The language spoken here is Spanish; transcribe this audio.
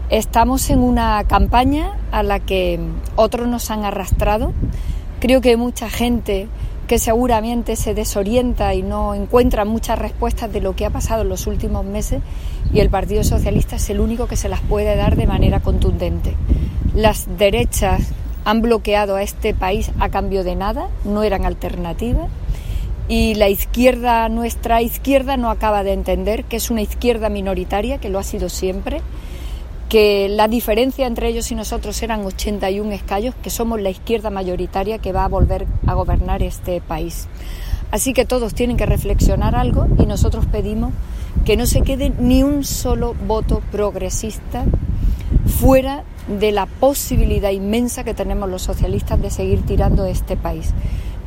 Estamos en una campaña a la que otros nos han arrastrado. Creo que hay mucha gente que seguramente se desorienta y no encuentra muchas respuestas de lo que ha pasado en los últimos meses, y el Partido Socialista es el único que se las puede dar de manera contundente. Las derechas han bloqueado a este país a cambio de nada, no eran alternativas, y la izquierda, nuestra izquierda, no acaba de entender que es una izquierda minoritaria, que lo ha sido siempre, que la diferencia entre ellos y nosotros eran 81 escaños, que somos la izquierda mayoritaria que va a volver a gobernar este país. Así que todos tienen que reflexionar algo, y nosotros pedimos que no se quede ni un solo voto progresista fuera de la posibilidad inmensa que tenemos los socialistas de seguir tirando este país.